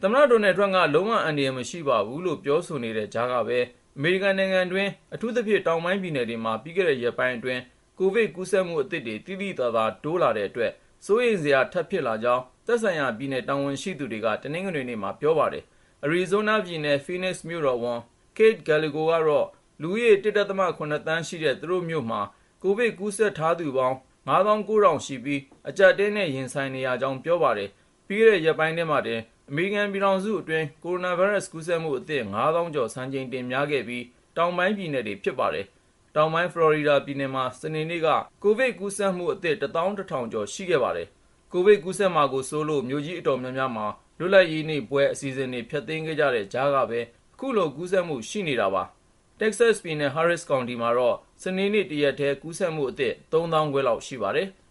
သမ္မတဒေါ်နယ်ထရန့်ကလုံးဝအန္တရာယ်မရှိပါဘူးလို့ပြောဆိုနေတဲ့ကြားကပဲအမေရိကန်နိုင်ငံတွင်းအထူးသဖြင့်တောင်ပိုင်းပြည်နယ်တွေမှာပြီးခဲ့တဲ့ရက်ပိုင်းအတွင်းကိုဗစ်ကူးစက်မှုအသစ်တွေတိတိကျကျတိုးလာတဲ့အတွက်စိုးရိမ်စရာထပ်ဖြစ်လာကြောင်းသက်ဆိုင်ရာပြည်နယ်တာဝန်ရှိသူတွေကတနင်္ဂနွေနေ့မှာပြောပါတယ်။ Arizona ပြည်နယ် Phoenix မြို့တော်ဝန် Kate Gallego ကတော့လူဦးရေ 1.7 သန်းရှိတဲ့သူတို့မြို့မှာကိုဗစ်ကူးစက်ထားသူပေါင်း 59,000 ရှိပြီးအကျပ်အတည်းနဲ့ရင်ဆိုင်နေရကြောင်းပြောပါတယ်။ ပြီးခဲ့တဲ့ရက်ပိုင်းထဲမှာတင်အမေရိကန်ပြည်ထောင်စုအတွင်းကိုရိုနာဗိုင်းရပ်စ်ကူးစက်မှုအသစ် 5,000 ကျော်စံချိန်တင်များခဲ့ပြီးတောင်ပိုင်းပြည်နယ်တွေဖြစ်ပါတယ်။ တောင်ပိုင်းဖလော်ရီဒါပြည်နယ်မှာစနေနေ့ကကိုဗစ်ကူးစက်မှုအသစ် 11,000 ကျော်ရှိခဲ့ပါတယ်။ ကိုဗစ်ကူးစက်မှာကိုစိုးလို့မြို့ကြီးအတော်များများမှာလွတ်လပ်ရေးနေ့ပွဲအစီအစဉ်တွေဖျက်သိမ်းခဲ့ကြတဲ့ကြားကပဲအခုလိုကူးစက်မှုရှိနေတာပါ။ Texas ပြည်နယ် Harris County မှာတော့စနေနေ့တရက်ထဲကူးစက်မှုအသစ် 3,500 လောက်ရှိပါတယ်။